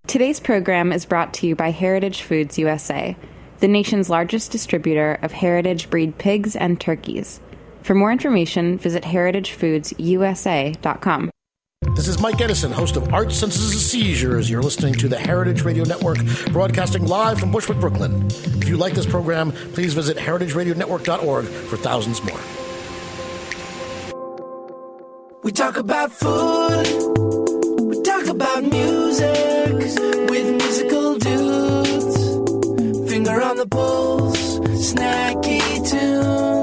Today's program is brought to you by Heritage Foods USA, the nation's largest distributor of heritage breed pigs and turkeys. For more information, visit heritagefoodsusa.com. This is Mike Edison, host of Art, Senses, and Seizures. You're listening to the Heritage Radio Network, broadcasting live from Bushwick, Brooklyn. If you like this program, please visit heritageradionetwork.org for thousands more. We talk about food. We talk about music with musical dudes. Finger on the pulse, snacky tunes.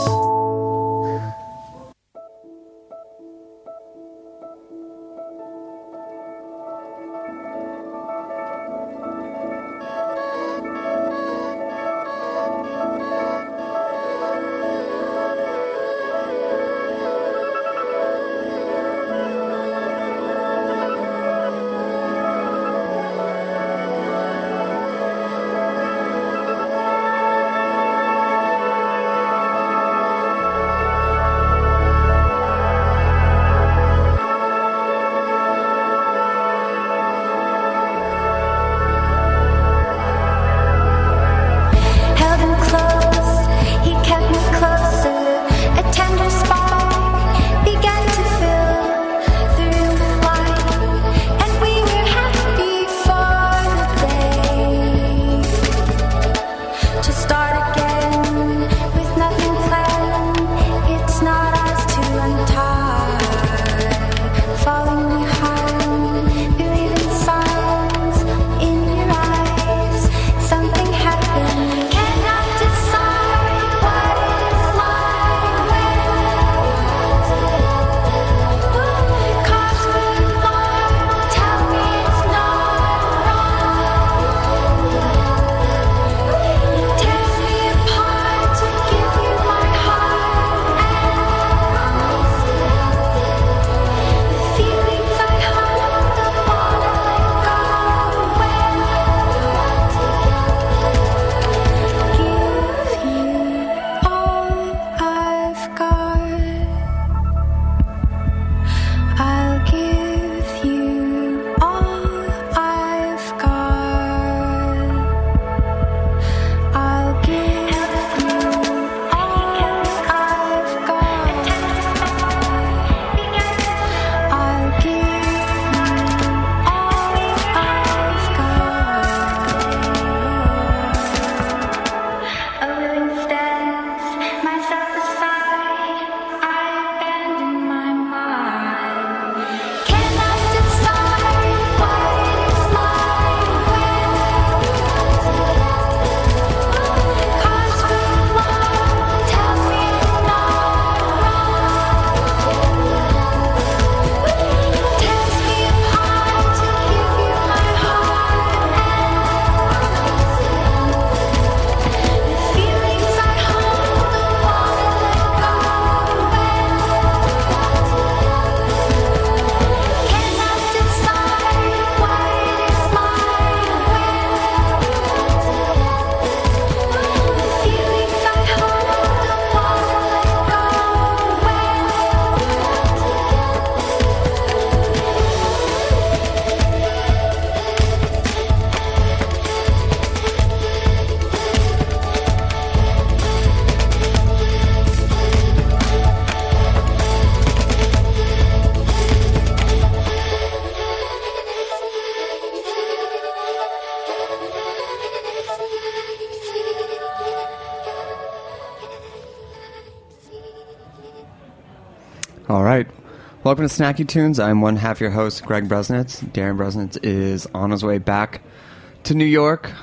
All right. Welcome to Snacky Tunes. I'm one half your host, Greg Bresnitz. Darren Bresnitz is on his way back to New York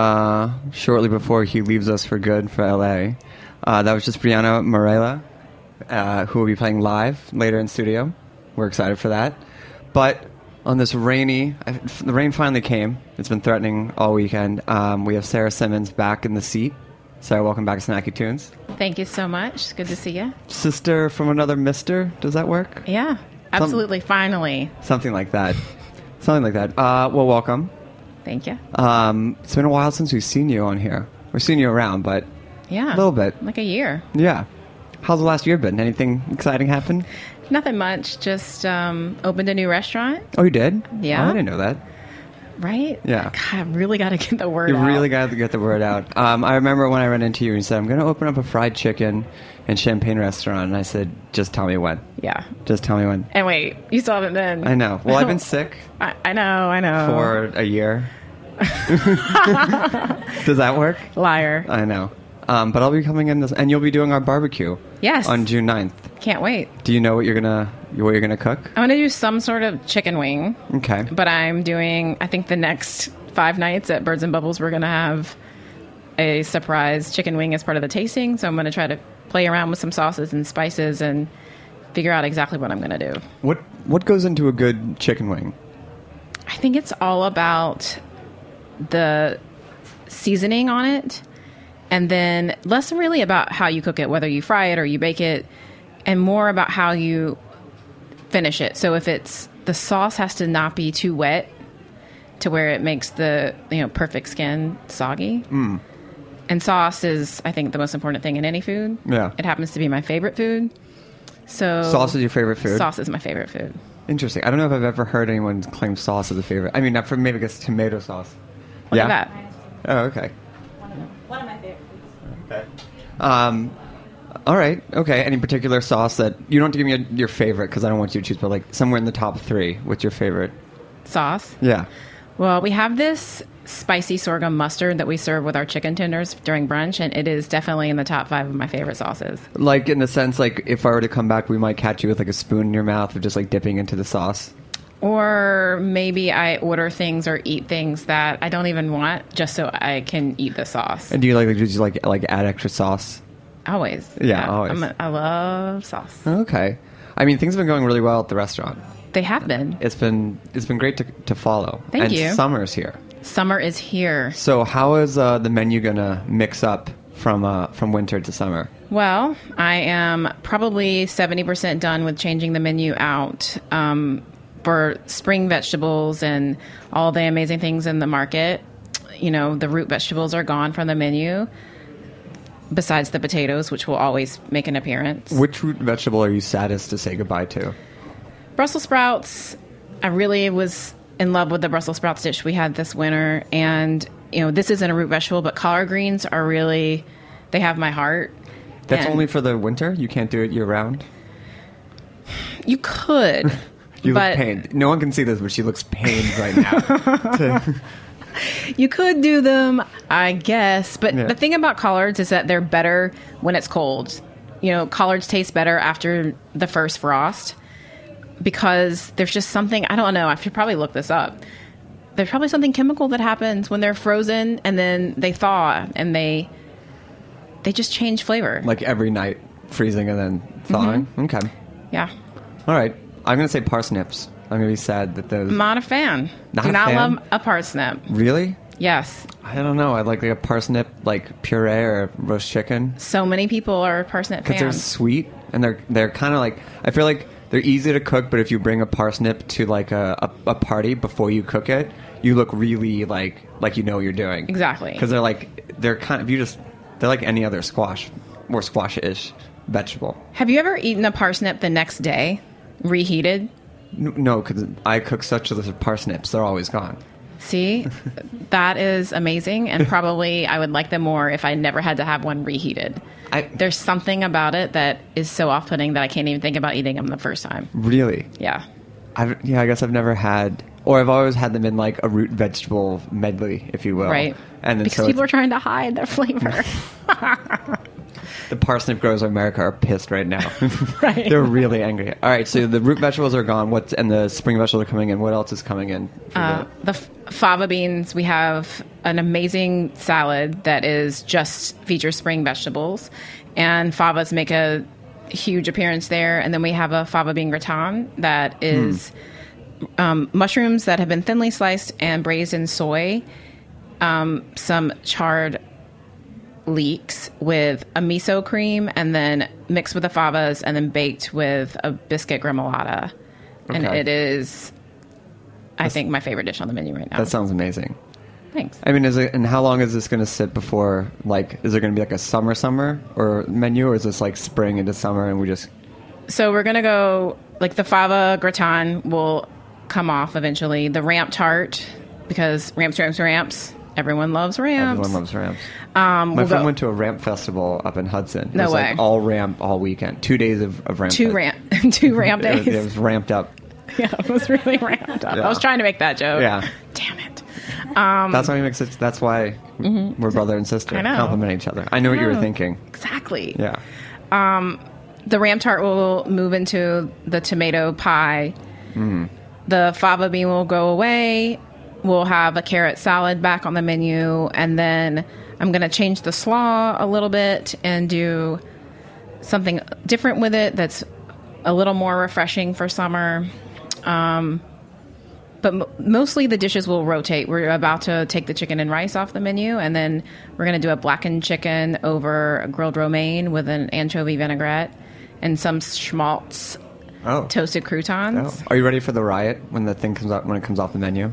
shortly before he leaves us for good for LA. That was just Brianna Morella, who will be playing live later in studio. We're excited for that. But on this the rain finally came. It's been threatening all weekend. We have Sarah Simmons back in the seat. Sarah, welcome back to Snacky Tunes. Thank you so much. Good to see you. Sister from another mister. Does that work? Yeah, absolutely. Finally. Something like that. Well, welcome. Thank you. It's been a while since we've seen you on here. We've seen you around, but yeah, a little bit. Like a year. Yeah. How's the last year been? Anything exciting happen? Nothing much. Just opened a new restaurant. Oh, you did? Yeah. Oh, I didn't know that. Right? Yeah. God, I really got to get the word You out. really got to get the word out. I remember when I ran into you and you said, I'm going to open up a fried chicken and champagne restaurant. And I said, just tell me when. Yeah. Just tell me when. And wait, you still haven't been. I know. Well, I've been sick I know. for a year. Does that work? Liar. I know. But I'll be coming in this, and you'll be doing our barbecue. Yes. On June 9th. Can't wait. Do you know what you're gonna cook? I'm going to do some sort of chicken wing. Okay. But I'm doing, I think the next 5 nights at Birds and Bubbles, we're going to have a surprise chicken wing as part of the tasting. So I'm going to try to play around with some sauces and spices and figure out exactly what I'm going to do. What goes into a good chicken wing? I think it's all about the seasoning on it, and then less really about how you cook it, whether you fry it or you bake it, and more about how you finish it. So if it's the sauce has to not be too wet to where it makes the perfect skin soggy. And sauce is, I think, the most important thing in any food. Yeah. It happens to be my favorite food. So Sauce is your favorite food? Sauce is my favorite food. Interesting. I don't know if I've ever heard anyone claim sauce as a favorite. I mean, not for maybe it's tomato sauce. Look yeah? at that. Oh, okay. One of my favorite foods. Okay. All right. Okay. Any particular sauce that you don't have to give me your favorite because I don't want you to choose, but like somewhere in the top 3. What's your favorite? Sauce? Yeah. Well, we have this spicy sorghum mustard that we serve with our chicken tenders during brunch, and it is definitely in the top 5 of my favorite sauces. Like in the sense, like if I were to come back, we might catch you with like a spoon in your mouth of just like dipping into the sauce. Or maybe I order things or eat things that I don't even want just so I can eat the sauce. And do you just like add extra sauce? Always. Yeah, always. I love sauce. Okay. I mean, things have been going really well at the restaurant. They have been. It's been great to follow. Thank you. And summer's here. Summer is here. So how is the menu gonna mix up from winter to summer? Well, I am probably 70% done with changing the menu out for spring vegetables and all the amazing things in the market. The root vegetables are gone from the menu, besides the potatoes, which will always make an appearance. Which root vegetable are you saddest to say goodbye to? Brussels sprouts. I really was in love with the Brussels sprouts dish we had this winter. And, this isn't a root vegetable, but collard greens are really, they have my heart. That's And only for the winter? You can't do it year round? You could. You but look pained. No one can see this, but she looks pained right now. You could do them, I guess. But Yeah. the thing about collards is that they're better when it's cold. Collards taste better after the first frost because there's just something, I don't know, I should probably look this up. There's probably something chemical that happens when they're frozen and then they thaw and they just change flavor. Like every night, freezing and then thawing? Mm-hmm. Okay. Yeah. All right. I'm going to say parsnips. I'm going to be sad that those... I'm not a fan. Not Do a not fan? love a parsnip. Really? Yes. I don't know. I like a parsnip, like puree or roast chicken. So many people are parsnip Because they're fans. sweet and they're kind of like... I feel like they're easy to cook, but if you bring a parsnip to like a party before you cook it, you look really like you know what you're doing. Exactly. Because they're kind of... They're like any other squash, more squash-ish vegetable. Have you ever eaten a parsnip the next day, reheated? No, because I cook such a parsnips. They're always gone. See, that is amazing, and probably I would like them more if I never had to have one reheated. There's something about it that is so off-putting that I can't even think about eating them the first time. Really? Yeah. I guess I've never had... Or I've always had them in like a root vegetable medley, if you will. Right. And then Because people are trying to hide their flavor. The parsnip growers of America are pissed right now. Right. They're really angry. All right, so the root vegetables are gone. And the spring vegetables are coming in. What else is coming in? The fava beans, we have an amazing salad that is just features spring vegetables, and favas make a huge appearance there. And then we have a fava bean gratin that is mushrooms that have been thinly sliced and braised in soy, some charred leeks with a miso cream, and then mixed with the favas, and then baked with a biscuit gremolata. And Okay. it is, I think, my favorite dish on the menu right now. That sounds amazing. Thanks. I mean, and how long is this going to sit before, like, is there going to be like a summer or menu, or is this like spring into summer and we just... So we're going to go, like the fava gratin will come off eventually. The ramp tart because ramps. Everyone loves ramps. Everyone loves ramps. My friend went to a ramp festival up in Hudson. It No was way. like all ramp all weekend. 2 days of ramp. Two ramp days. It was ramped up. Yeah, it was really ramped up. Yeah. I was trying to make that joke. Yeah. Damn it. That's why we make such. That's why we're brother and sister. I know. Compliment each other. I know what you were thinking. Exactly. Yeah. The ram tart will move into the tomato pie. The fava bean will go away. We'll have a carrot salad back on the menu. And then I'm going to change the slaw a little bit and do something different with it that's a little more refreshing for summer. But mostly the dishes will rotate. We're about to take the chicken and rice off the menu, and then we're going to do a blackened chicken over a grilled romaine with an anchovy vinaigrette and some schmaltz toasted croutons. Are you ready for the riot when the thing comes up when it comes off the menu?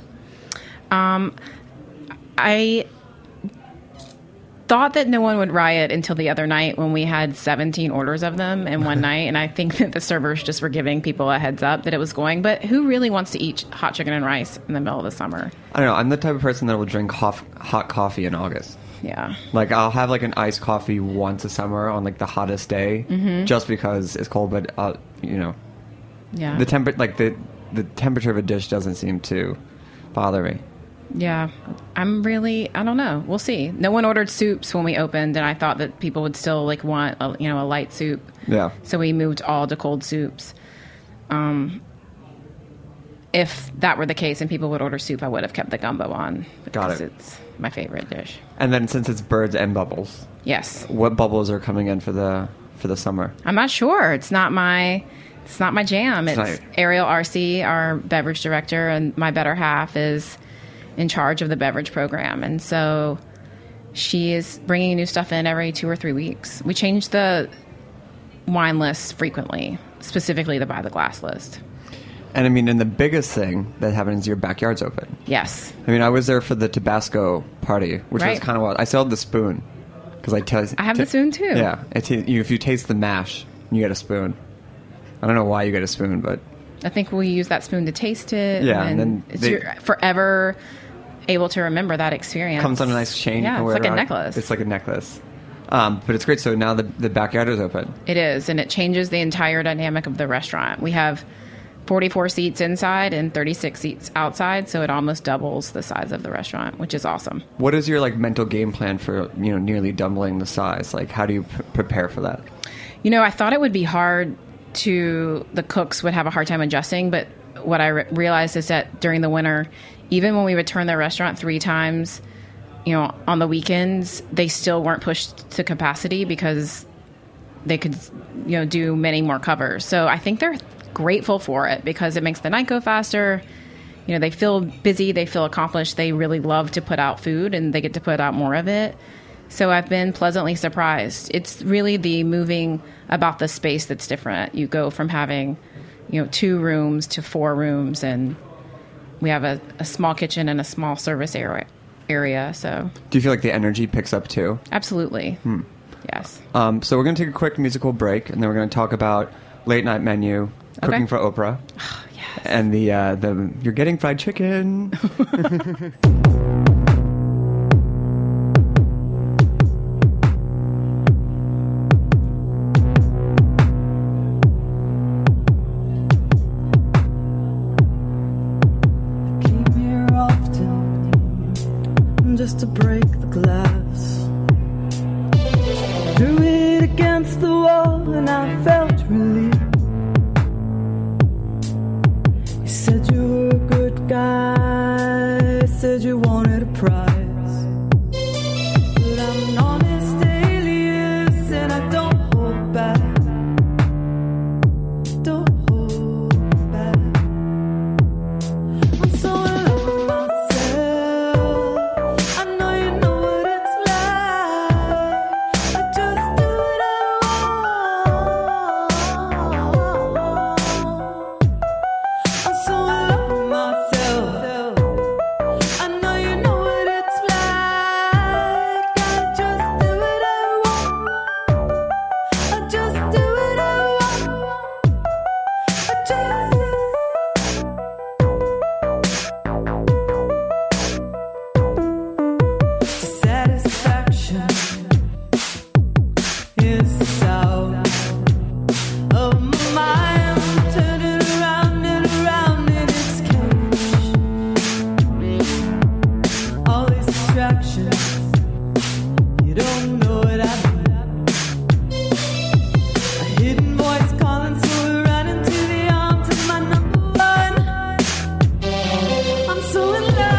I thought that no one would riot until the other night when we had 17 orders of them in one night, and I think that the servers just were giving people a heads up that it was going. But who really wants to eat hot chicken and rice in the middle of the summer? I don't know. I'm the type of person that will drink hot coffee in August. Yeah. Like, I'll have like an iced coffee once a summer on like the hottest day, just because it's cold. But Yeah. the temperature of a dish doesn't seem to bother me. Yeah. I don't know. We'll see. No one ordered soups when we opened, and I thought that people would still like want a light soup. Yeah. So we moved all to cold soups. If that were the case and people would order soup, I would have kept the gumbo on. Got because it. It's my favorite dish. And then since it's birds and bubbles, Yes. what bubbles are coming in for the summer? I'm not sure. It's not my jam. It's not- Ariel RC, our beverage director, and my better half is in charge of the beverage program. And so she is bringing new stuff in every 2 or 3 weeks. We change the wine list frequently, specifically the by the glass list. And I mean, and the biggest thing that happens is your backyard's open. Yes. I mean, I was there for the Tabasco party, which was Right. kind of what I still have the spoon because I have the spoon too. Yeah, if you taste the mash, you get a spoon. I don't know why you get a spoon, but I think we use that spoon to taste it. Yeah, and then you're forever able to remember that experience. comes on a nice chain. Yeah, you can it's wear like a around. necklace. It's like a necklace. But it's great. So now the backyard is open. It is, and it changes the entire dynamic of the restaurant. We have 44 seats inside and 36 seats outside, so it almost doubles the size of the restaurant, which is awesome. What is your like mental game plan for nearly doubling the size? Like, how do you prepare for that? I thought it would be hard the cooks would have a hard time adjusting, but what I realized is that during the winter, even when we would turn the restaurant 3 times, on the weekends, they still weren't pushed to capacity because they could, do many more covers. So I think they're grateful for it because it makes the night go faster. They feel busy, they feel accomplished. They really love to put out food and they get to put out more of it. So I've been pleasantly surprised. It's really the moving about the space that's different. You go from having, 2 rooms to 4 rooms, and we have a small kitchen and a small service area. So Do you feel like the energy picks up too? absolutely. Yes. So we're going to take a quick musical break, and then we're going to talk about late night menu, cooking for Oprah, Yes. and the you're getting fried chicken. Came here often just to break the glass. Threw it against the wall and I felt relief. You said you were a good guy, said you wanted a prize. But I'm an honest alias and I don't hold back. Don't hold back. I'm so in love with myself. I know you know what it's like. I just do what I want. I'm so in love with myself. I know you know what it's emotions. You don't know what I mean. A hidden voice calling, so we ran into the arms of my number one. I'm so in love.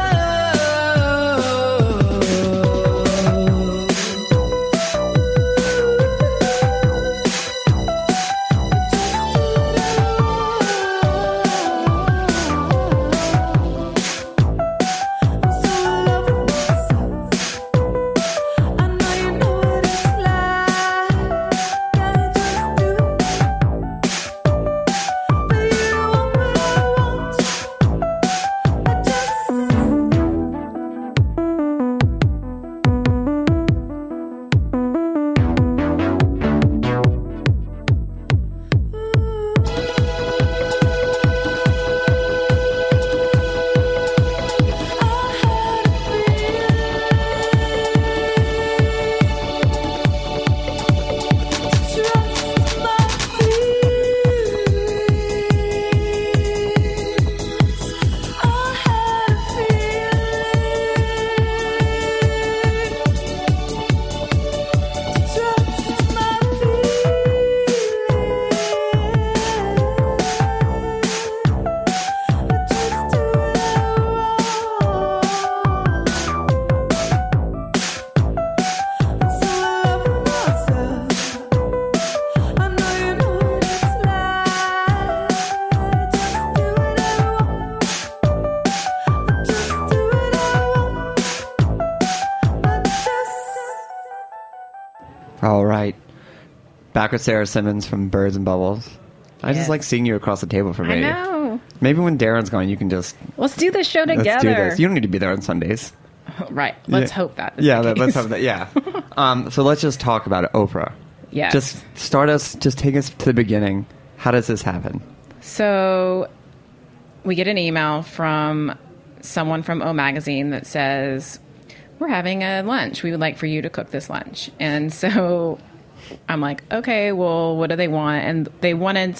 All right. Back with Sarah Simmons from Birds and Bubbles. I Yes. just like seeing you across the table from me. I know. Maybe when Darren's gone, you can just Let's do this show together. let's do this. You don't need to be there on Sundays. Right. Let's Yeah. hope that. is Yeah, the let's case. have that. Yeah. So let's just talk about it. Oprah. Yes. Just take us to the beginning. How does this happen? So we get an email from someone from O Magazine that says, we're having a lunch. We would like for you to cook this lunch. And so I'm like, okay, well, what do they want? And they wanted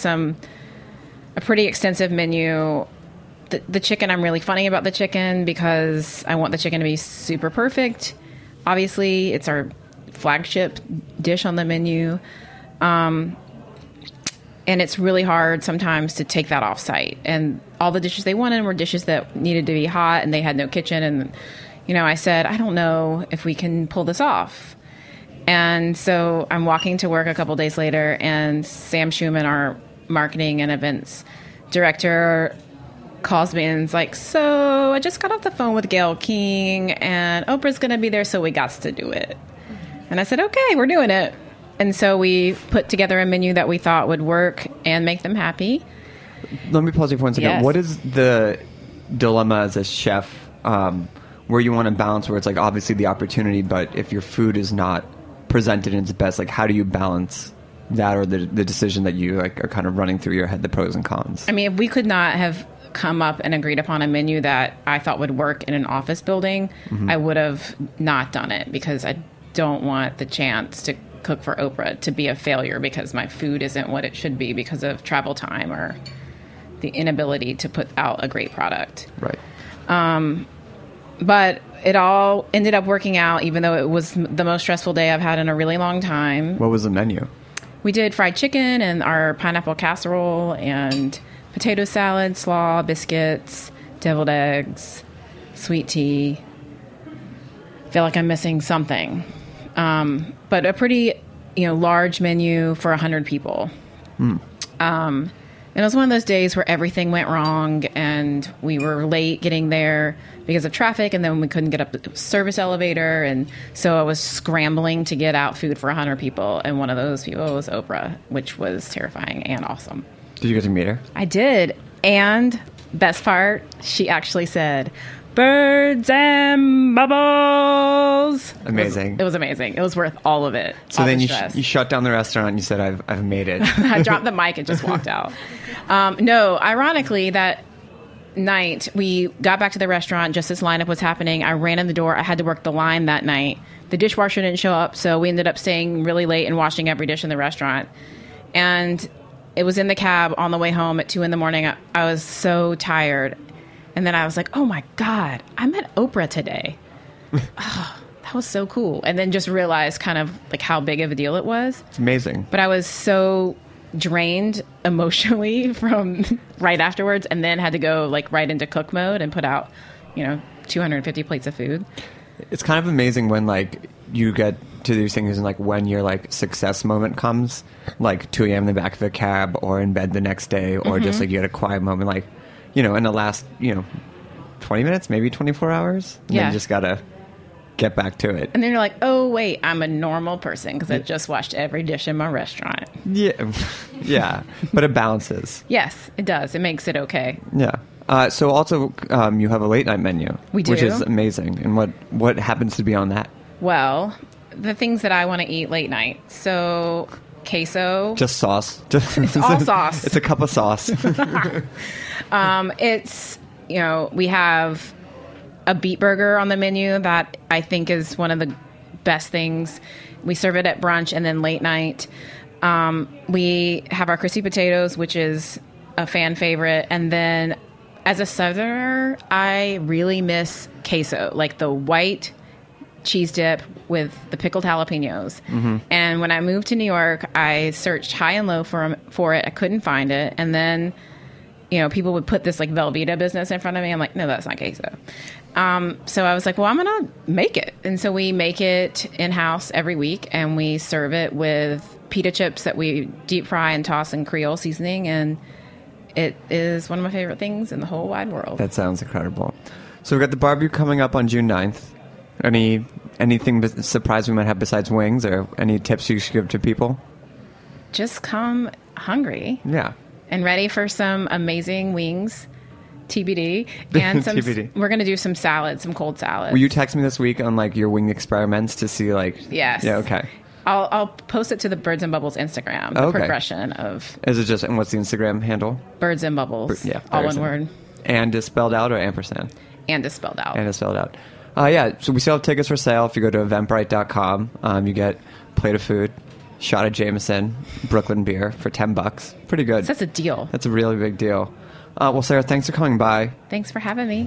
a pretty extensive menu. The chicken, I'm really funny about the chicken because I want the chicken to be super perfect. Obviously, it's our flagship dish on the menu. And it's really hard sometimes to take that off site. And all the dishes they wanted were dishes that needed to be hot, and they had no kitchen. And, I said, I don't know if we can pull this off. And so I'm walking to work a couple days later, and Sam Schumann, our marketing and events director, calls me and is like, so I just got off the phone with Gayle King, and Oprah's going to be there, so we got to do it. And I said, okay, we're doing it. And so we put together a menu that we thought would work and make them happy. Let me pause you for 1 second. Yes. What is the dilemma as a chef where you want to balance where it's like obviously the opportunity, but if your food is not presented in its best, like how do you balance that or the decision that you like are kind of running through your head, the pros and cons? I mean, if we could not have come up and agreed upon a menu that I thought would work in an office building, I would have not done it because I don't want the chance to cook for Oprah to be a failure because my food isn't what it should be because of travel time or the inability to put out a great product. Right. But it all ended up working out, even though it was the most stressful day I've had in a really long time. What was the menu? We did fried chicken and our pineapple casserole and potato salad, slaw, biscuits, deviled eggs, sweet tea. Feel like I'm missing something. But a pretty, large menu for 100 people. And it was one of those days where everything went wrong and we were late getting there because of traffic, and then we couldn't get up the service elevator. And so I was scrambling to get out food for 100 people. And one of those people was Oprah, which was terrifying and awesome. Did you get to meet her? I did. And best part, she actually said, "Birds and Bubbles." Amazing. It was amazing. It was worth all of it. So all then the you stress. you shut down the restaurant and you said, I've made it. I dropped the mic and just walked out. No, ironically, that night we got back to the restaurant just as lineup was happening. I ran in the door. I had to work the line that night. The dishwasher didn't show up, so we ended up staying really late and washing every dish in the restaurant. And it was in the cab on the way home at 2 a.m. I was so tired. And then I was like, oh my God, I met Oprah today. that was so cool. And then just realized kind of like how big of a deal it was. It's amazing. But I was so drained emotionally from right afterwards, and then had to go like right into cook mode and put out, 250 plates of food. It's kind of amazing when like you get to these things and like when your like success moment comes, like 2 a.m. in the back of a cab or in bed the next day, or just like you had a quiet moment, like, in the last, 20 minutes, maybe 24 hours. And then you just gotta get back to it. And then you're like, oh wait, I'm a normal person because I just washed every dish in my restaurant. Yeah. Yeah. But it balances. Yes, it does. It makes it okay. Yeah. So also, you have a late night menu. We do. Which is amazing. And what happens to be on that? Well, the things that I want to eat late night. So queso. Just sauce. It's all sauce. It's a cup of sauce. It's, we have a beet burger on the menu that I think is one of the best things. We serve it at brunch and then late night. We have our crispy potatoes, which is a fan favorite. And then as a Southerner, I really miss queso, like the white cheese dip with the pickled jalapenos. Mm-hmm. And when I moved to New York, I searched high and low for it. I couldn't find it. And then, people would put this like Velveeta business in front of me. I'm like, no, that's not queso. So I was like, well, I'm going to make it. And so we make it in-house every week, and we serve it with pita chips that we deep fry and toss in Creole seasoning. And it is one of my favorite things in the whole wide world. That sounds incredible. So we've got the barbecue coming up on June 9th. Anything surprise we might have besides wings, or any tips you should give to people? Just come hungry. Yeah. And ready for some amazing wings. TBD. And TBD. We're going to do some salads, some cold salads. Will you text me this week on like your wing experiments to see like... Yes. Yeah, okay. I'll post it to the Birds and Bubbles Instagram. The progression of... Is it just... And what's the Instagram handle? Birds and Bubbles. Yeah. All one word. And is spelled out or ampersand? And is spelled out. And is spelled out. Yeah, so we still have tickets for sale. If you go to eventbrite.com, you get a plate of food, shot of Jameson, Brooklyn beer for $10. Pretty good. That's a deal. That's a really big deal. Well, Sarah, thanks for coming by. Thanks for having me.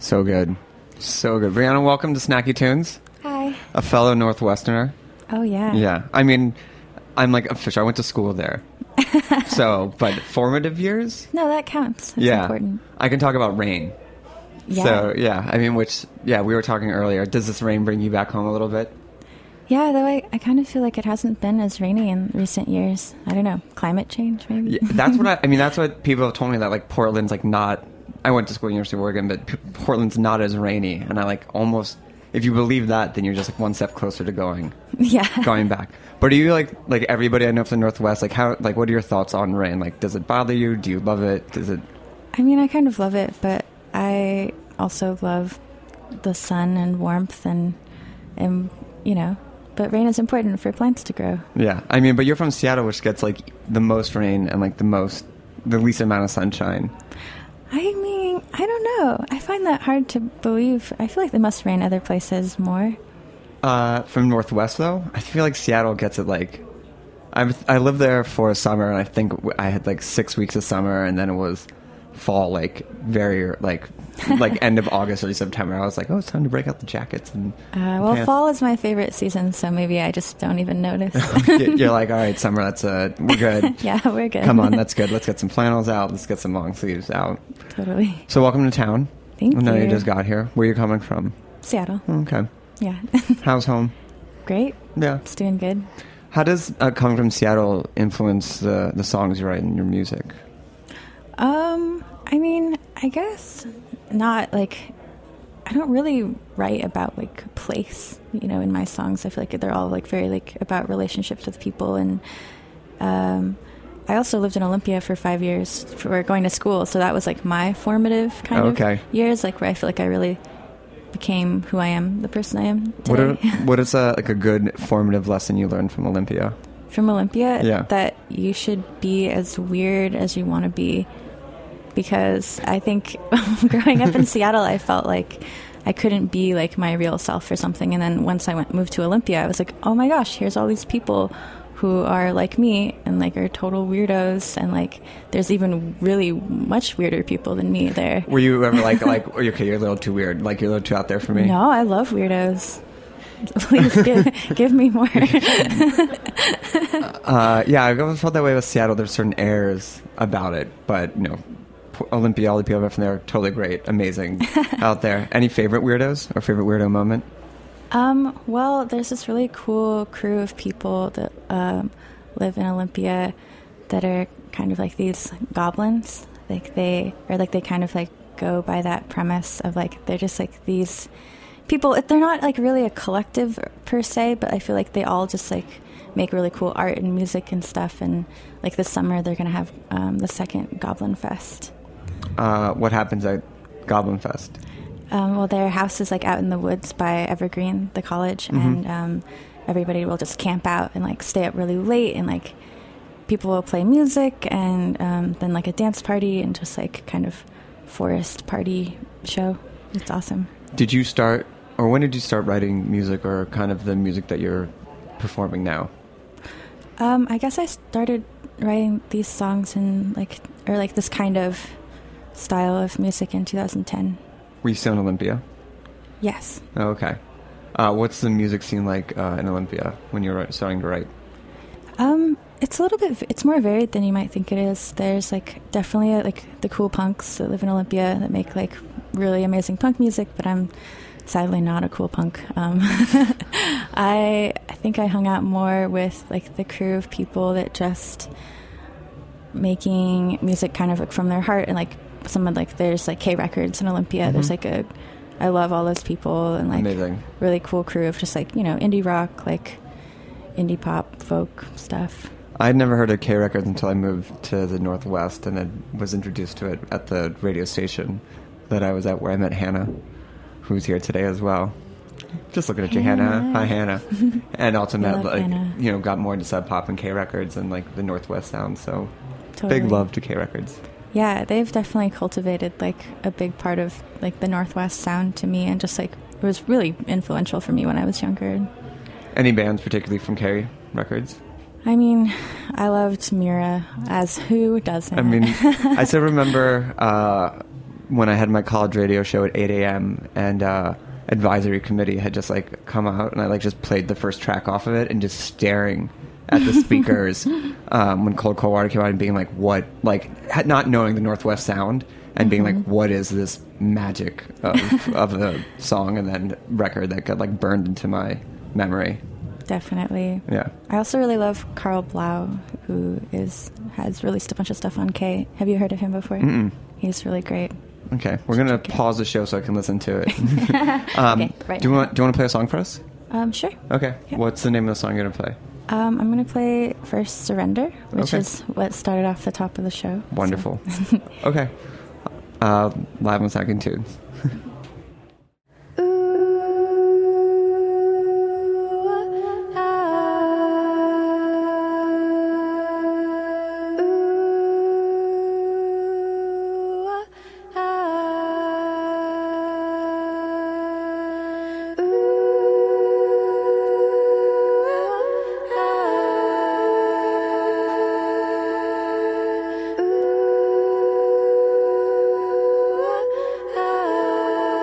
So good. So good. Brianna, welcome to Snacky Tunes. Hi. A fellow Northwesterner. Oh, yeah. Yeah. I mean, I'm like official. I went to school there. So, but formative years? No, that counts. That's Yeah. important. I can talk about rain. Yeah. So, yeah. I mean, we were talking earlier. Does this rain bring you back home a little bit? Yeah, though I kind of feel like it hasn't been as rainy in recent years. I don't know. Climate change, maybe? Yeah, that's what I mean, that's what people have told me, that like Portland's like not, I went to school at University of Oregon, but Portland's not as rainy. And I like almost, if you believe that, then you're just like one step closer to going back. But are you like everybody I know from the Northwest, like how, like what are your thoughts on rain? Like, does it bother you? Do you love it? Does it? I mean, I kind of love it, but I also love the sun and warmth and you know, but rain is important for plants to grow. Yeah. I mean, but you're from Seattle, which gets like the most rain and like the least amount of sunshine. I mean, I don't know. I find that hard to believe. I feel like they must rain other places more. From Northwest, though, I feel like Seattle gets it like... I lived there for a summer, and I think I had like 6 weeks of summer, and then it was fall, like very like end of August or September. I was like, oh, it's time to break out the jackets and Well, pants. fall is my favorite season, so maybe I just don't even notice. You're like, all right, summer, we're good. Yeah, we're good. Come on, that's good. Let's get some flannels out. Let's get some long sleeves out. Totally. So welcome to town. Thank I know you. you just got here. Where are you coming from? Seattle. Okay. Yeah. How's home? Great. Yeah. It's doing good. How does coming from Seattle influence the songs you write in your music? I mean, I guess not, like, I don't really write about, like, place, you know, in my songs. I feel like they're all, like, very, like, about relationships with people. And I also lived in Olympia for 5 years for going to school, so that was, like, my formative kind of years, like, where I feel like I really became who I am, the person I am today. What is like a good formative lesson you learned from Olympia? From Olympia? Yeah. That you should be as weird as you want to be. Because I think growing up in Seattle, I felt like I couldn't be like my real self or something. And then once I moved to Olympia, I was like, oh my gosh, here's all these people who are like me and like are total weirdos. And like there's even really much weirder people than me there. Were you ever like, okay, you're a little too weird. Like you're a little too out there for me? No, I love weirdos. Please give me more. Yeah, I've always felt that way with Seattle. There's certain airs about it, but no. Olympia, all the people from there are totally great, amazing out there. Any favorite weirdos or favorite weirdo moment? Well, there's this really cool crew of people that live in Olympia that are kind of like these goblins. Like they kind of like go by that premise of like they're just like these people. They're not like really a collective per se, but I feel like they all just like make really cool art and music and stuff. And like this summer, they're gonna have the second Goblin Fest. What happens at Goblin Fest? Well, their house is like out in the woods by Evergreen, the college, and everybody will just camp out and like stay up really late, and like people will play music, and then like a dance party and just like kind of forest party show. It's awesome. Did you start, or when did you start writing music, or kind of the music that you're performing now? I guess I started writing these songs or this kind of style of music in 2010. Were you still in Olympia? Yes. Oh, okay. What's the music scene like in Olympia when you're starting to write? It's more varied than you might think it is. There's like definitely like the cool punks that live in Olympia that make like really amazing punk music, but I'm sadly not a cool punk. I think I hung out more with like the crew of people that just making music kind of like from their heart, and like someone like there's like K Records in Olympia. There's like I love all those people, and like amazing. Really cool crew of just like, you know, indie rock, like indie pop, folk stuff. I'd never heard of K Records until I moved to the Northwest, and then was introduced to it at the radio station that I was at, where I met Hannah, who's here today as well. Just looking at you, Hannah. Hi, Hannah. And also met, like, Hannah. you know, got more into Sub Pop and K Records and like the Northwest sound. So Totally. big love to K Records. Yeah, they've definitely cultivated like a big part of like the Northwest sound to me, and just like it was really influential for me when I was younger. Any bands particularly from K Records? I mean, I loved Mira, as who doesn't? I mean, I still remember when I had my college radio show at 8 a.m. and advisory committee had just like come out, and I like just played the first track off of it and just staring at the speakers when Cold Water came out and being like, what, like not knowing the Northwest sound and being like, what is this magic of the song and then record that got like burned into my memory. Definitely. Yeah. I also really love Carl Blau, who has released a bunch of stuff on K. Have you heard of him before? Mm-mm. He's really great. Okay, we're gonna pause the show so I can listen to it. Okay, right. Do you want to play a song for us? Sure. Okay. Yeah. What's the name of the song you're gonna play? I'm going to play first Surrender, which Okay. is what started off the top of the show. Wonderful. Okay. Live on Stacking Tunes. Ooh,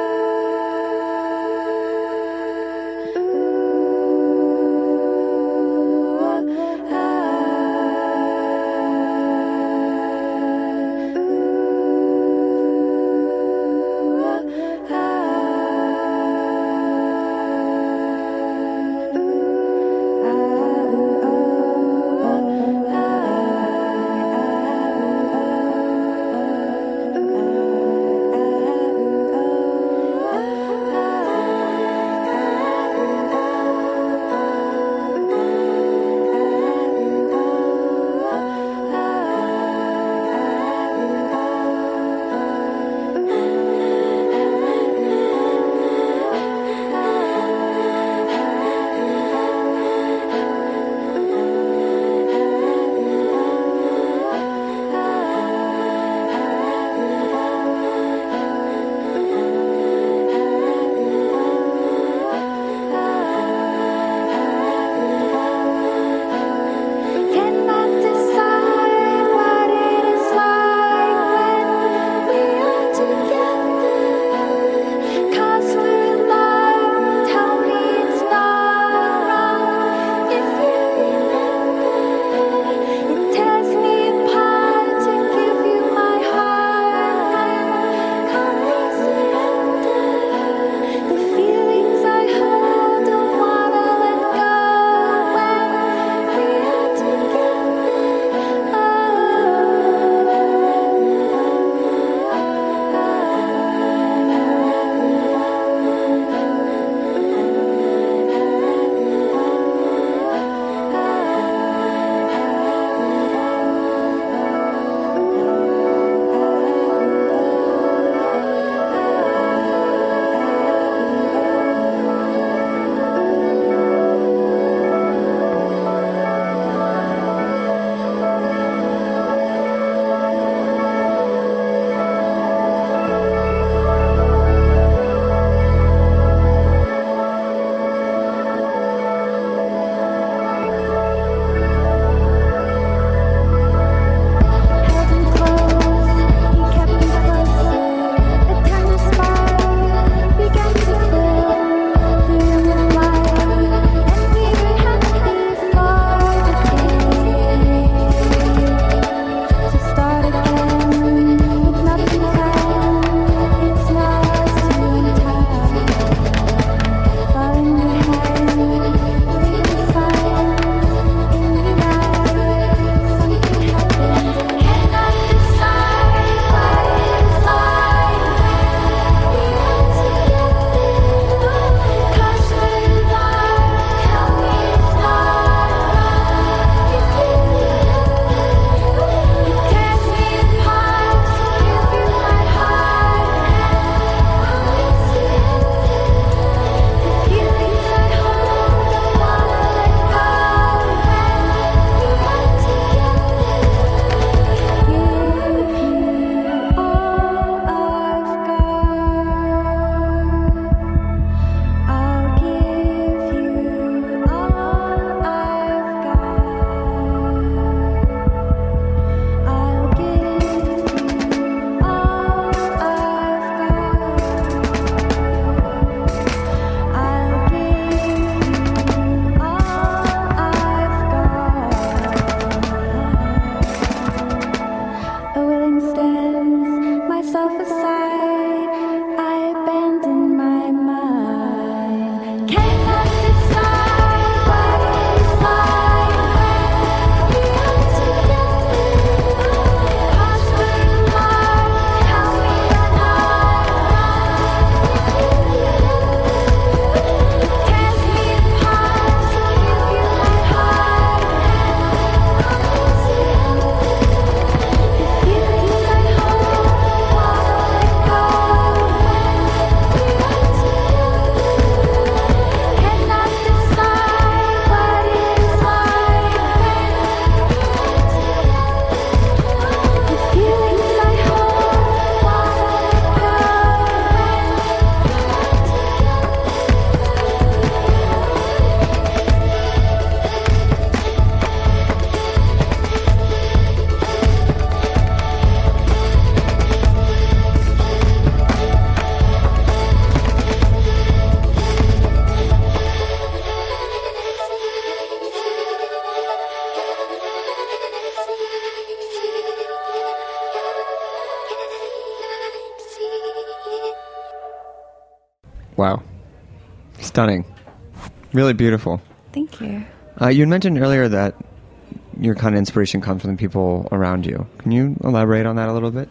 Wow. Stunning. Really beautiful. Thank you. You had mentioned earlier that your kind of inspiration comes from the people around you. Can you elaborate on that a little bit?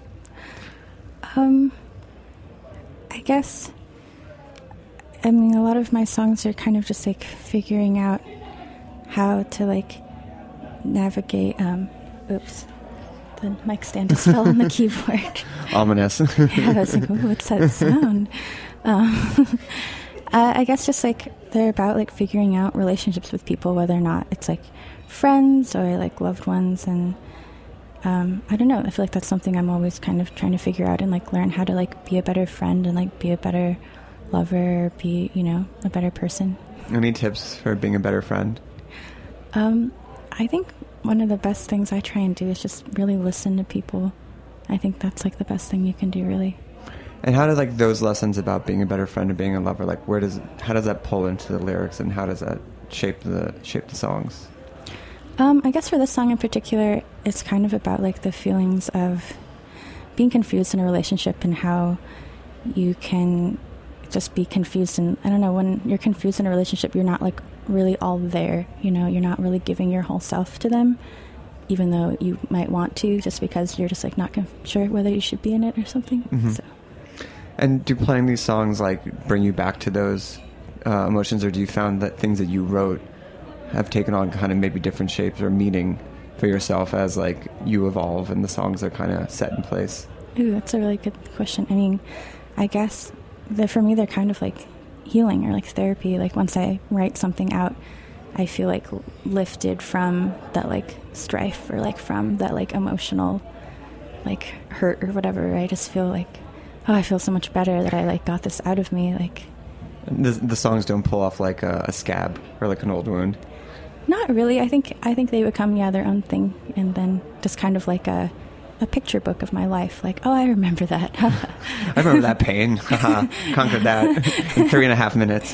I guess, I mean, a lot of my songs are kind of just like figuring out how to like navigate, oops, the mic stand just fell on the keyboard. Ominous. I was like, ooh, what's that sound? I guess just like they're about like figuring out relationships with people, whether or not it's like friends or like loved ones. And I don't know, I feel like that's something I'm always kind of trying to figure out and like learn how to like be a better friend and like be a better lover, or be, you know, a better person. Any tips for being a better friend? I think one of the best things I try and do is just really listen to people. I think that's like the best thing you can do, really. And how do like those lessons about being a better friend and being a lover, like how does that pull into the lyrics, and how does that shape the songs? I guess for this song in particular, it's kind of about like the feelings of being confused in a relationship and how you can just be confused. And I don't know, when you're confused in a relationship, you're not like really all there, you know, you're not really giving your whole self to them, even though you might want to, just because you're just like not sure whether you should be in it or something. Mm-hmm. So. And do playing these songs like bring you back to those emotions, or do you found that things that you wrote have taken on kind of maybe different shapes or meaning for yourself as like you evolve and the songs are kind of set in place? Ooh, that's a really good question. I mean, I guess for me they're kind of like healing or like therapy. Like once I write something out, I feel like lifted from that like strife or like from that like emotional like hurt or whatever. I just feel like, oh, I feel so much better that I like got this out of me. Like the songs don't pull off like a scab or like an old wound. Not really. I think they become their own thing, and then just kind of like a picture book of my life. Like, oh, I remember that. I remember that pain. Conquered that in 3.5 minutes.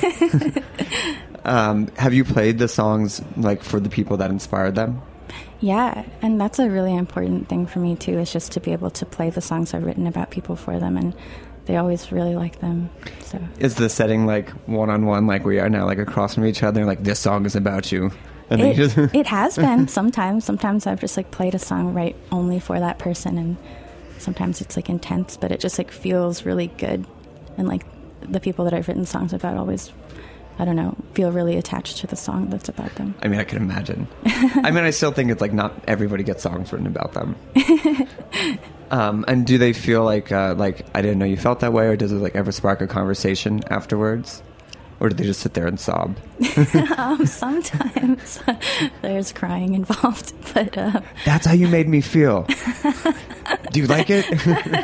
Have you played the songs like for the people that inspired them? Yeah, and that's a really important thing for me too, is just to be able to play the songs I've written about people for them, and they always really like them. So is the setting like one-on-one, like we are now, like across from each other, like this song is about you? And it has been sometimes. Sometimes I've just like played a song right only for that person, and sometimes it's like intense, but it just like feels really good. And like the people that I've written songs about always, I don't know, feel really attached to the song that's about them. I mean, I can imagine. I mean, I still think it's like not everybody gets songs written about them. And do they feel like I didn't know you felt that way, or does it like ever spark a conversation afterwards? Or do they just sit there and sob? Sometimes there's crying involved, but that's how you made me feel. Do you like it?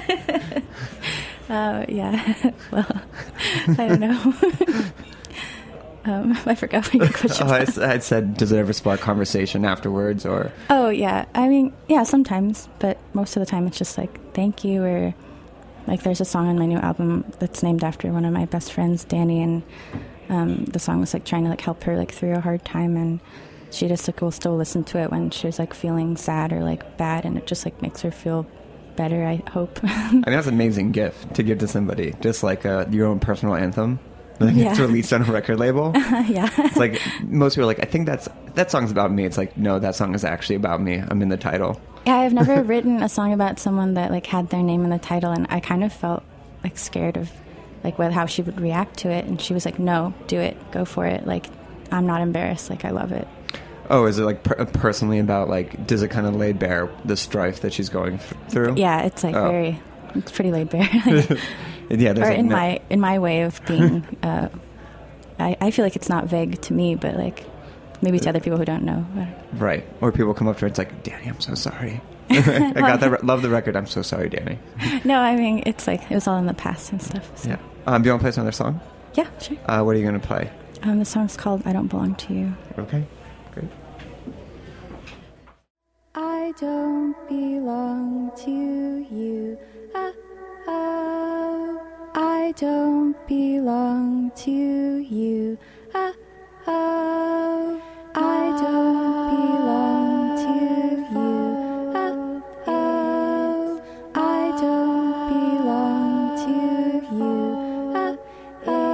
Yeah. Well, I don't know. I forgot what your question was. I said, does it ever spark conversation afterwards, or? Oh, yeah. I mean, yeah, sometimes, but most of the time it's just like, thank you, or like there's a song on my new album that's named after one of my best friends, Danny, and the song was like trying to like help her like through a hard time, and she just like will still listen to it when she's like feeling sad or like bad, and it just like makes her feel better, I hope. I mean, that's an amazing gift to give to somebody, just like your own personal anthem. Like yeah. It's released on a record label. Yeah. It's like most people are like, I think that song's about me. It's like, no, that song is actually about me. I'm in the title. Yeah, I've never written a song about someone that like had their name in the title, and I kind of felt like scared of like how she would react to it, and she was like, no, do it, go for it, like I'm not embarrassed, like I love it. Oh, is it like personally about like, does it kind of lay bare the strife that she's going through? Yeah, it's like it's pretty laid bare. Yeah, or like in my way of being, I feel like it's not vague to me, but like maybe to other people who don't know. Right, or people come up to her, it's like, Danny, I'm so sorry. I got that. Love the record. I'm so sorry, Danny. No, I mean it's like it was all in the past and stuff. So. Yeah. Do you want to play another song? Yeah, sure. What are you going to play? The song's called "I Don't Belong to You." Okay, great. I don't belong to you. I don't belong to you. I don't belong to you. I don't belong to you.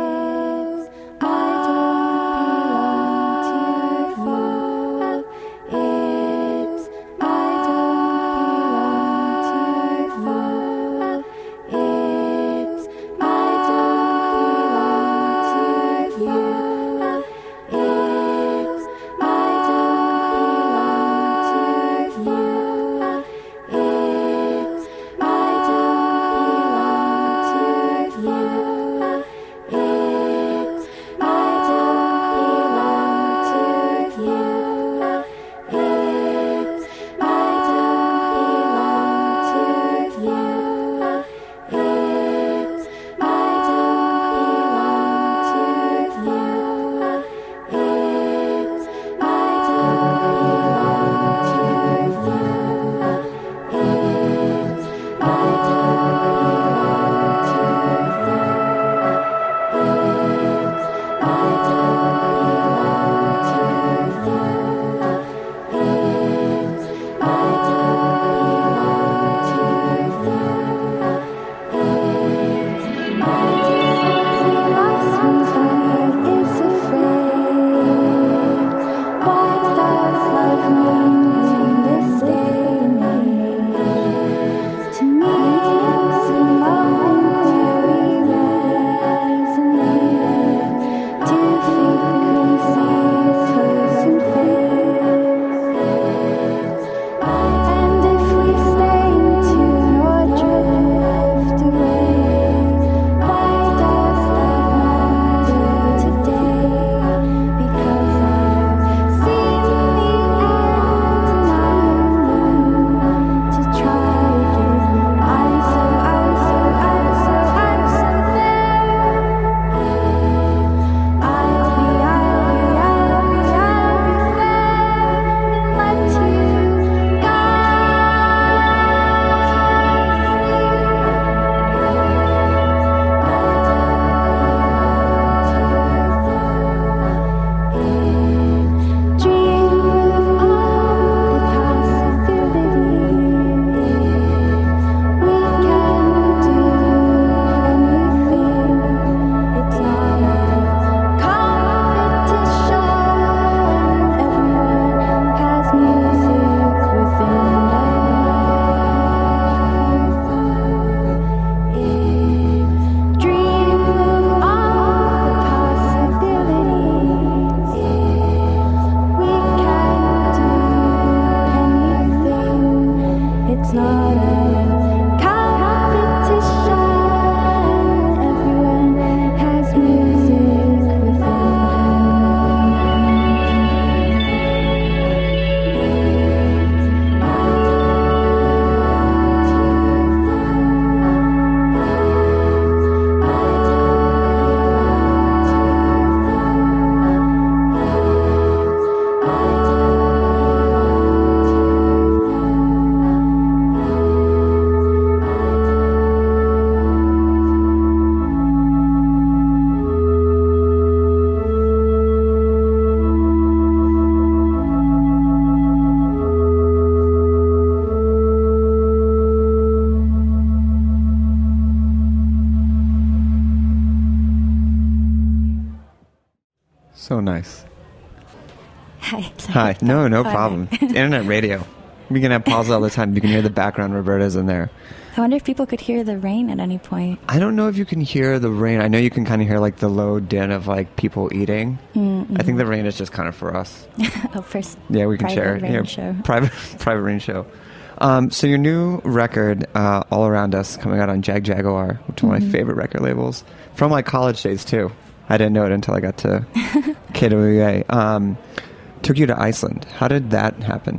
not a competition. Everyone has music within So nice. Hi. Hi. No Okay. problem. It's internet radio. We can have pauses all the time. You can hear the background. Roberta's in there. I wonder if people could hear the rain at any point. I don't know if you can hear the rain. I know you can kind of hear like the low din of like people eating. Mm-hmm. I think the rain is just kind of for us. Oh, first. Yeah, we can private share it. rain Yeah, show. private rain show. So your new record, All Around Us, coming out on Jaguar, which is one of my favorite record labels from my college days too. I didn't know it until I got to KWA. Took you to Iceland. How did that happen?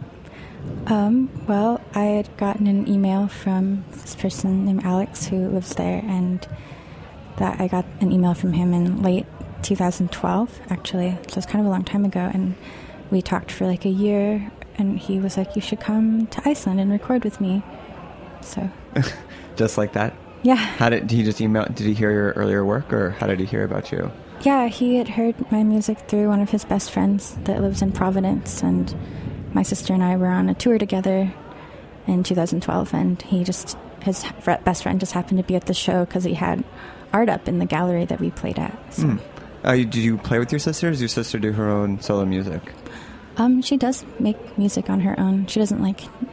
Well, I had gotten an email from this person named Alex who lives there, and that I got an email from him in late 2012, actually. So it's kind of a long time ago, and we talked for like a year, and he was like, "You should come to Iceland and record with me." So, Just like that? yeah. Did he just email? Did he hear your earlier work, or how did he hear about you? Yeah, he had heard my music through one of his best friends that lives in Providence, and my sister and I were on a tour together in 2012, and his best friend just happened to be at the show because he had art up in the gallery that we played at. So. Did you play with your sister? Does your sister do her own solo music? She does make music on her own. She doesn't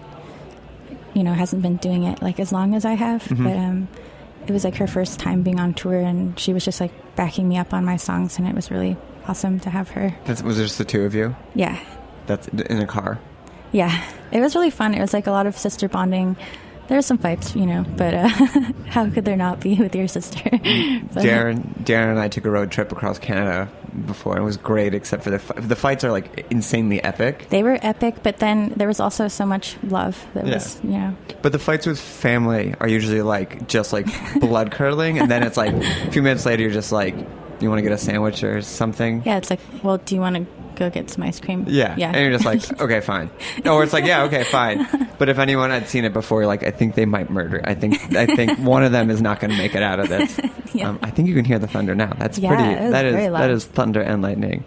hasn't been doing it like as long as I have, but it was like her first time being on tour, and she was just like backing me up on my songs, and it was really awesome to have her. Was it just the two of you? Yeah. That's in a car? Yeah. It was really fun. It was like a lot of sister bonding. There were some fights, but how could there not be with your sister? But, Darren and I took a road trip across Canada before, and it was great, except for the fights are like insanely epic. They were epic, but then there was also so much love that was, But the fights with family are usually like just like blood curdling, and then it's like a few minutes later you're just like, you want to get a sandwich or something? Yeah, it's like, well, do you want to go get some ice cream? Yeah. And you're just like, okay, fine. Or it's like, yeah, okay, fine. But if anyone had seen it before, you're like, I think they might murder. I think one of them is not going to make it out of this. Yeah. I think you can hear the thunder now. That's Yeah, pretty. it was That is very loud. that is thunder and lightning.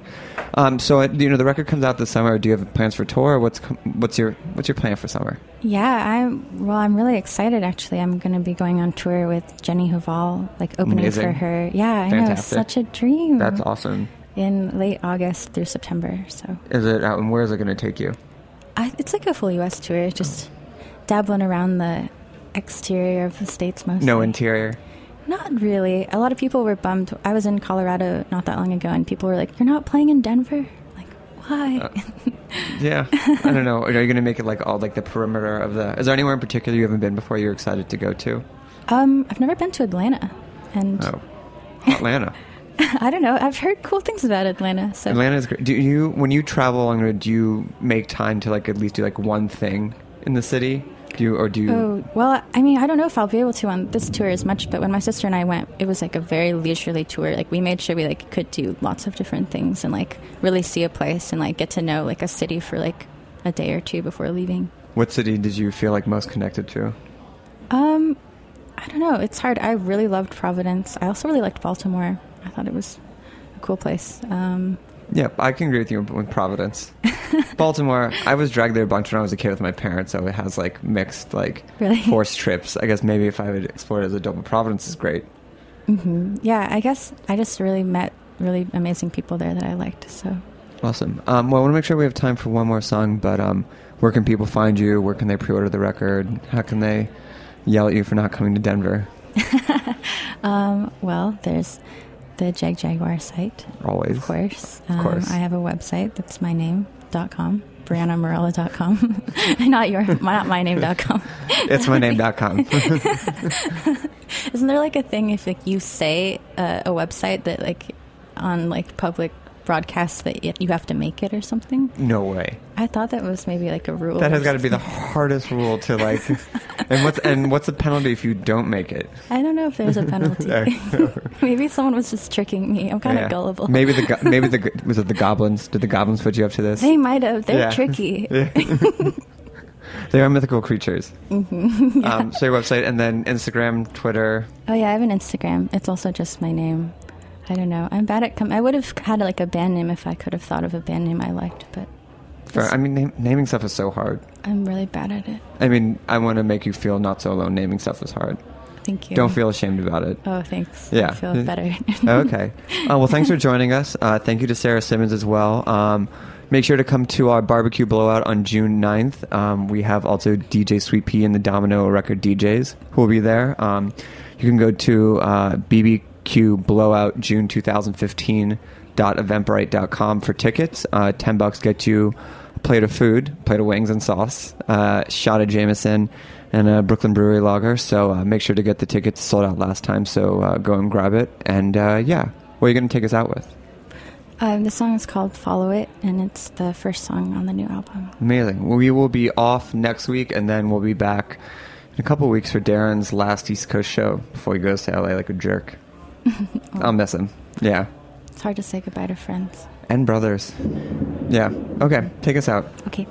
So the record comes out this summer. Do you have plans for tour? What's your plan for summer? Yeah, I'm really excited actually. I'm going to be going on tour with Jenny Huval, like opening Amazing. for her. Yeah, I know, it's Fantastic. such a dream. That's awesome. In late August through September. So Is it out, and where is it going to take you? it's like a full U.S. tour, just dabbling around the exterior of the states mostly. No interior. Not really. A lot of people were bummed. I was in Colorado not that long ago, and people were like, "You're not playing in Denver?" Like, why? Yeah, I don't know. Are you going to make it like all like the perimeter of the? Is there anywhere in particular you haven't been before you're excited to go to? I've never been to Atlanta, and Oh, Atlanta. I don't know. I've heard cool things about Atlanta. So Atlanta is great. When you travel along the road, do you make time to like at least do like one thing in the city? Do you? Oh, well, I mean, I don't know if I'll be able to on this tour as much, but when my sister and I went, it was like a very leisurely tour. Like, we made sure we like could do lots of different things and like really see a place and like get to know like a city for like a day or two before leaving. What city did you feel like most connected to? I don't know. It's hard. I really loved Providence. I also really liked Baltimore. I thought it was a cool place. Yeah, I can agree with you with Providence. Baltimore, I was dragged there a bunch when I was a kid with my parents, so it has like mixed like Really? forced trips. I guess maybe if I would explore it as a adult, but Providence is great. Yeah, I guess I just really met really amazing people there that I liked. So Awesome. Well, I want to make sure we have time for one more song, but where can people find you? Where can they pre-order the record? How can they yell at you for not coming to Denver? well, there's the Jaguar site. Always. Of course. Of course. I have a website that's my name.com. BriannaMorella.com. not my name.com. It's my name.com. Isn't there like a thing if like you say a website that like on like public broadcasts that you have to make it or something? No way. I thought that was maybe like a rule. That has got to be the hardest rule to like. And what's the penalty if you don't make it? I don't know if there's a penalty. Maybe someone was just tricking me. I'm kind of gullible. Maybe was it the goblins? Did the goblins put you up to this? They might have. They're tricky. Yeah. They are mythical creatures. Mm-hmm. Yeah. So your website, and then Instagram, Twitter. Oh yeah, I have an Instagram. It's also just my name. I don't know. I'm bad at I would have had like a band name if I could have thought of a band name I liked, but I mean, naming stuff is so hard. I'm really bad at it. I mean, I want to make you feel not so alone. Naming stuff is hard. Thank you. Don't feel ashamed about it. Oh, thanks. Yeah. I feel better. Okay. Well, thanks for joining us. Thank you to Sarah Simmons as well. Make sure to come to our barbecue blowout on June 9th. We have also DJ Sweet Pea and the Domino Record DJs who will be there. You can go to BBQ Blowout June 2015.eventbrite.com for tickets. $10 gets you a plate of food, plate of wings and sauce, shot of Jameson, and a Brooklyn Brewery lager. So make sure to get the tickets. Sold out last time, so go and grab it. And yeah, what are you going to take us out with? The song is called Follow It, and it's the first song on the new album. Amazing. We will be off next week, and then we'll be back in a couple of weeks for Darren's last East Coast show before he goes to LA like a jerk. I'll miss him. Yeah. It's hard to say goodbye to friends. And brothers. Yeah. Okay. Take us out. Okay.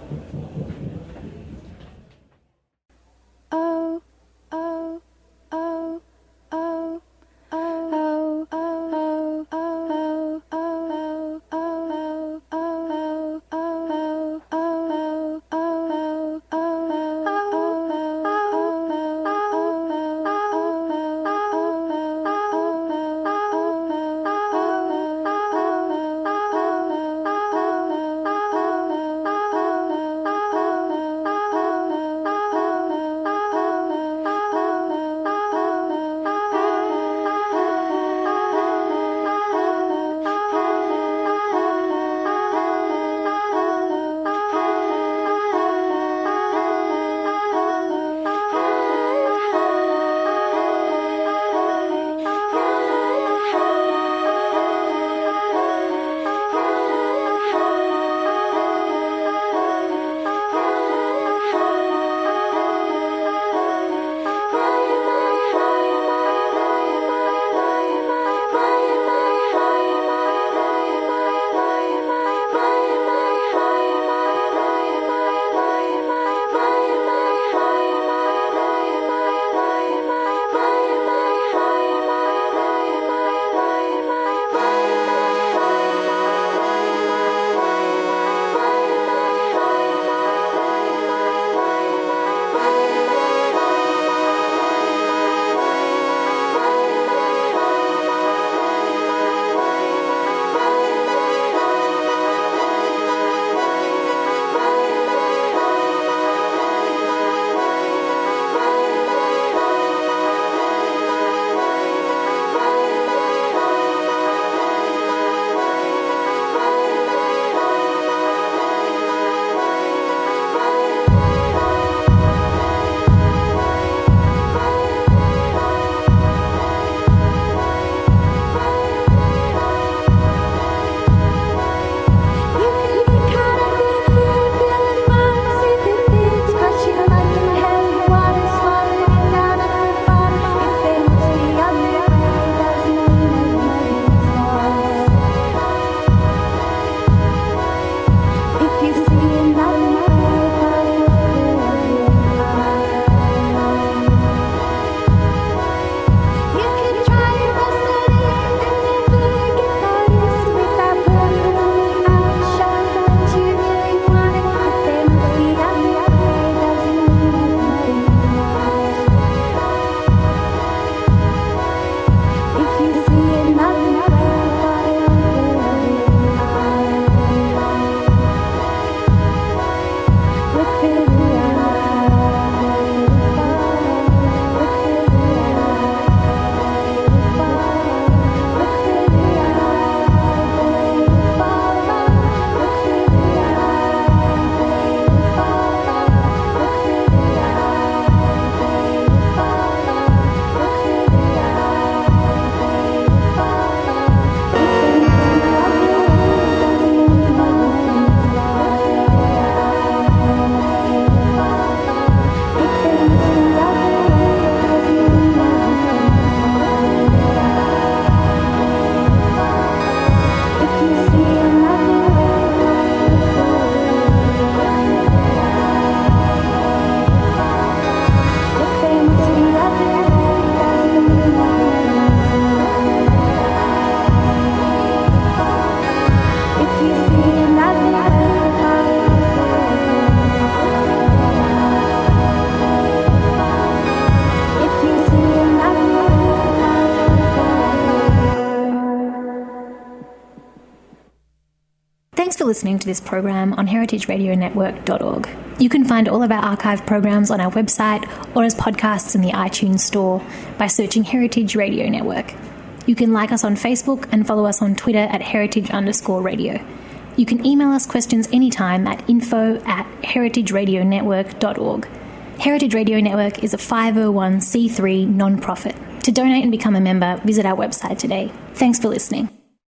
listening to this program on heritageradionetwork.org. You can find all of our archive programs on our website or as podcasts in the iTunes store by searching Heritage Radio Network. You can like us on Facebook and follow us on Twitter at heritage_radio. You can email us questions anytime at info@heritageradionetwork.org. Heritage Radio Network is a 501c3 non-profit. To donate and become a member, visit our website today. Thanks for listening.